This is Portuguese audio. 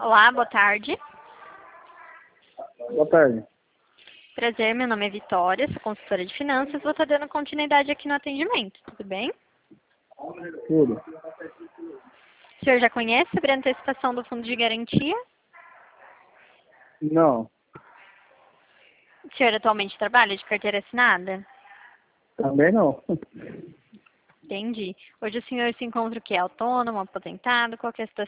Olá, boa tarde. Boa tarde. Prazer, meu nome é Vitória, sou consultora de finanças, vou estar dando continuidade aqui no atendimento, tudo bem? Tudo. O senhor já conhece sobre a antecipação do fundo de garantia? Não, O senhor atualmente trabalha de carteira assinada? também não. Entendi. Hoje o senhor se encontra o quê? Autônomo, aposentado? Qual que é a situação?